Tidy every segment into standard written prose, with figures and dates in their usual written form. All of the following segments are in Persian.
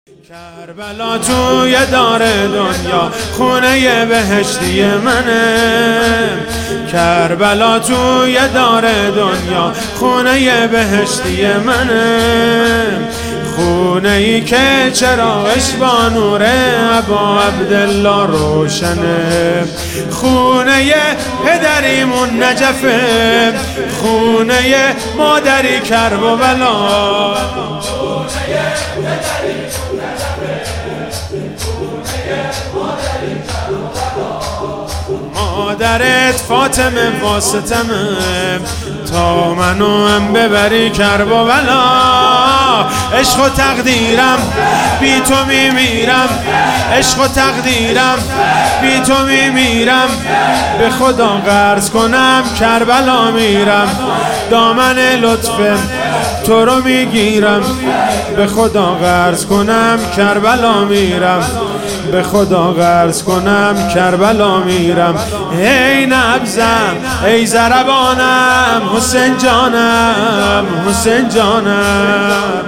کربلا توی دار دنیا خونه بهشتی منه. کربلا توی دار دنیا خونه بهشتی منه. خونه ای که چراغش با نور ابا عبدالله روشنه. خونه پدریمون نجفه، خونه مادری کرب و بلا. مادرت فاطمه واسطمه تا منو هم ببری کرب و بلا. عشق و تقدیرم بی تو میمیرم، عشق و تقدیرم بی تو میمیرم. به خدا قرض کنم کربلا میرم، دامن لطفم تو رو میگیرم. به خدا قرض کنم کربلا میرم، به خدا قرض کنم کربلا میرم. ای نبزم ای ضربانم حسین جانم، حسین جانم.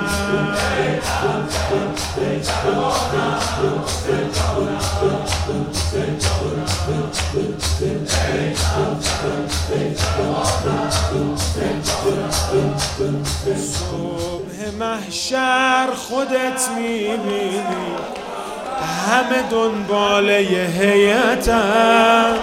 صبح محشر خودت میبینی، همه دنباله هیئتن.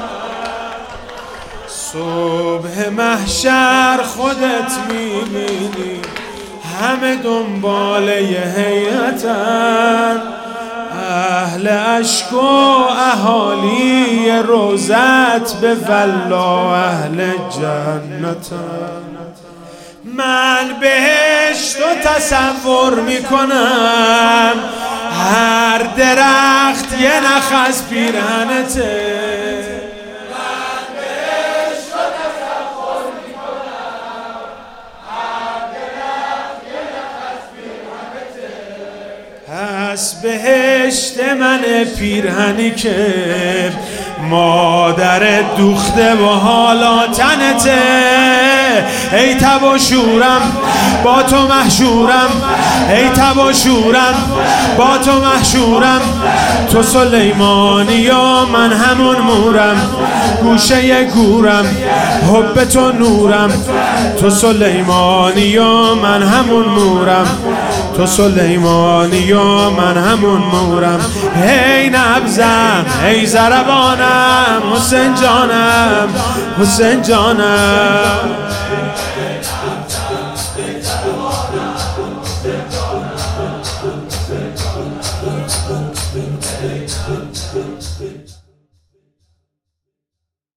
صبح محشر خودت میبینی، همه دنباله هیئتن. اهل اشک و اهالی روزت به والله اهل جنتن. من بهشت رو تصور میکنم، هر درخت یه نخ از پیرهنته. من بهشت رو تصور میکنم، هر درخت یه نخ از پیرهنته. پس بهشت من پیرهنی که مادر دوخته و حالا تنته. ای تب و شورم با تو محشورم، ای تب و شورم با تو محشورم. تو سلیمانی و من همون مورم، گوشه گورم حب تو نورم. تو سلیمانی و من همون مورم، تو سلیمانی و من همون مورم. ای نبزم ای ضربانم حسین جانم، حسین جانم.